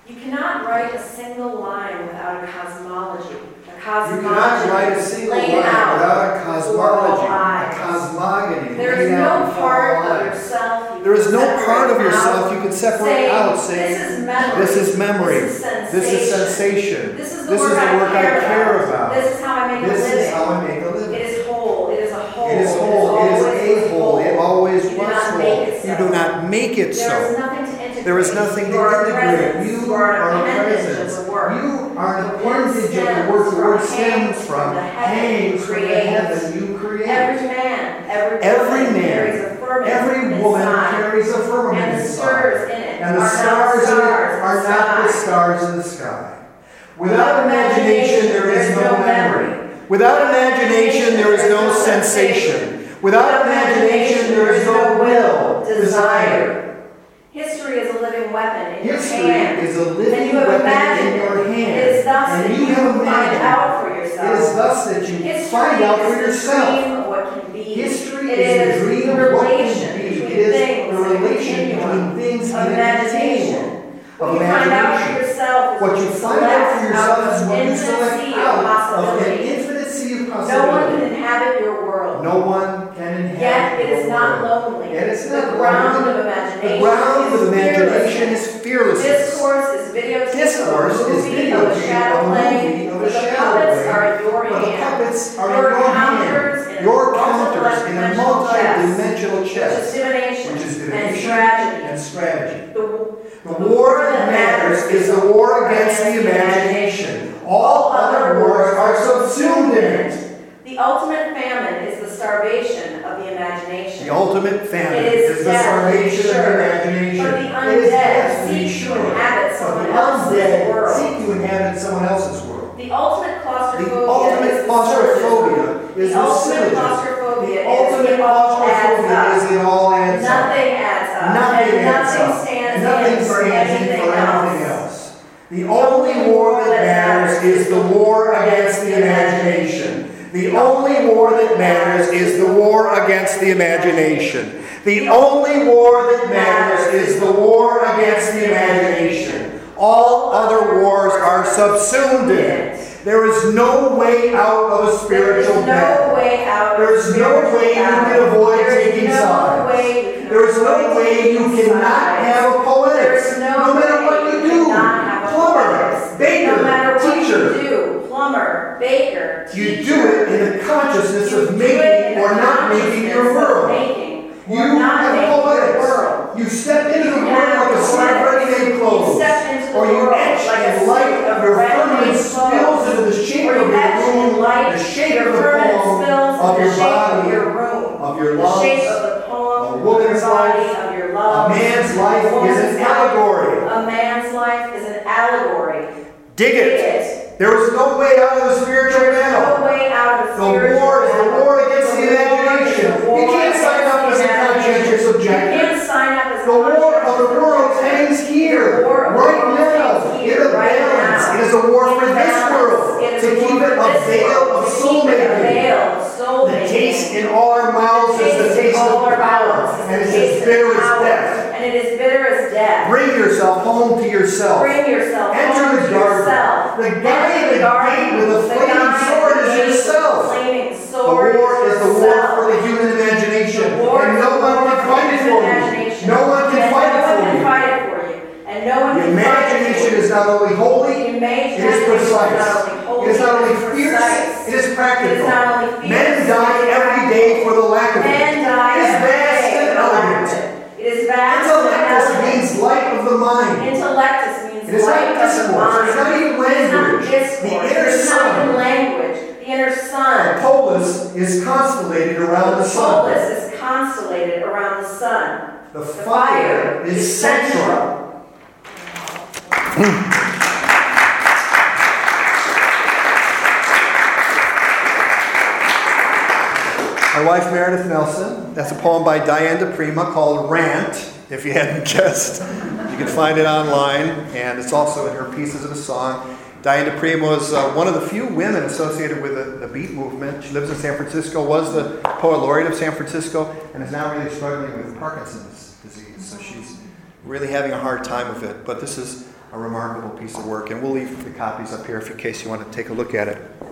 You cannot write a single line without a cosmology. You cannot write a single line without a cosmology, a cosmogony. There is no part of yourself. There is no part of yourself you can separate out, saying, this is memory, this is sensation, this is the work I care about. This is how I make a living. This is how I make a living. It is whole. It is a whole. It is whole. It is a whole. It always was whole. You do not make it so. There is nothing to integrate. You are a presence. You are an appendage of the work. The word stems from, hangs from the heaven. You create. Every man, every woman carries a firmament inside. And the stars in it are not the stars in the sky. Without imagination, there is no memory. Without imagination, there is no sensation. Without imagination, there is no will, desire. History is a living weapon in your History hand. is a living weapon in your hand. It is thus that you find out for yourself. It is thus that you find out for yourself. What can be. History is the dream of what can be. It is the relation between things of imagination. Of imagination. What you find out for yourself is what you select out of an infinite sea of possibility. No one can inhabit your world. No one can inhabit Yet it is your not world. lonely. Yet it's not the ground lonely. of imagination. The ground of imagination is fearlessness. Discourse is videotape Discourse is videotape of a movie of a shadow play. The puppets are your hand. Your counters in a multi-dimensional chess. Which is divination and strategy. The war that matters is the war against the imagination. All other wars are subsumed in it. The ultimate famine is the starvation of the imagination. The ultimate famine is the starvation of the imagination. But the undead seek to inhabit someone else's world. Seek to inhabit someone else's world. The ultimate claustrophobia The ultimate claustrophobia is the syllogism. The ultimate claustrophobia is it all adds up. Nothing adds up. Nothing adds up. Stands Nothing for stands in for anything else. else. The only war that matters is the war against the imagination. The only war that matters is the war against the imagination. The only war that matters is the war against the imagination. All other wars are subsumed in it. There is no way out of a spiritual battle. There is no way you can avoid taking sides. There is no way you cannot have a poetics. No matter what you do. Plumber, baker, teacher. Plumber, baker, you do it in the consciousness of making or not making your world. You have poetics. You step into the world like a side ready-made clothes. Or you etch in light of your firmament spills into the shape of your room, the shape of the poem, of your body, of your love, a woman's life, a man's life is an allegory. A man's life is an allegory. Dig it. There is no way out of the spiritual battle. No way out of the spiritual battle. The war is the war against the imagination. You can't sign up as a conscientious objector. You can't sign up as the war of the world hangs here, right now, in a balance. It is a war for this world, to keep it a veil of soul-making. The taste in all our mouths is the taste of power, and it is as bitter as death. And it is bitter as death. Bring yourself home to yourself. Enter the garden. The guy at the gate with a flaming sword is yourself. The war is the war for the human imagination, and no one can fight it for you. No one can fight it for you. The imagination is not only holy, it is precise. It is not only fierce, it is practical. Men die every day for the lack of it. It is vast and elegant. Intellectus means light of the mind. It is not discourse. It is not even language. The inner sun. The polis is constellated around the sun. The fire is central. My wife, Meredith Nelson. That's a poem by Diane DePrima called Rant, if you hadn't guessed. You can find it online, and it's also in her Pieces of a Song. Diane DePrima was one of the few women associated with the Beat movement. She lives in San Francisco, was the poet laureate of San Francisco, and is now really struggling with Parkinson's disease. So she's really having a hard time with it. But this is a remarkable piece of work. And we'll leave the copies up here in case you want to take a look at it.